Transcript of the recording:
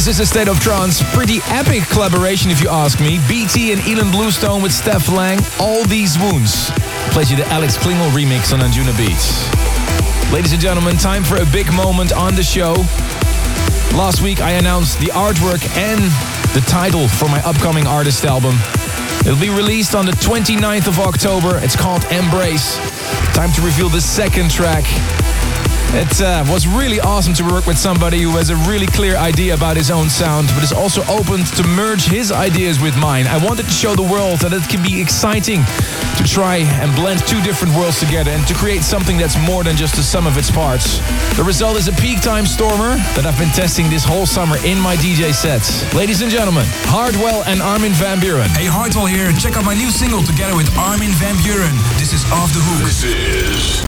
This is A State of Trance. Pretty epic collaboration if you ask me. BT and Elon Bluestone with Steph Lang. All These Wounds. Plays you the Alex Klingel remix on Anjuna Beats. Ladies and gentlemen, time for a big moment on the show. Last week I announced the artwork and the title for my upcoming artist album. It'll be released on the 29th of October. It's called Embrace. Time to reveal the second track. It was really awesome to work with somebody who has a really clear idea about his own sound, but is also open to merge his ideas with mine. I wanted to show the world that it can be exciting to try and blend two different worlds together and to create something that's more than just the sum of its parts. The result is a peak time stormer that I've been testing this whole summer in my DJ sets. Ladies and gentlemen, Hardwell and Armin van Buuren. Hey, Hardwell here. Check out my new single together with Armin van Buuren. This is Off the Hook. This is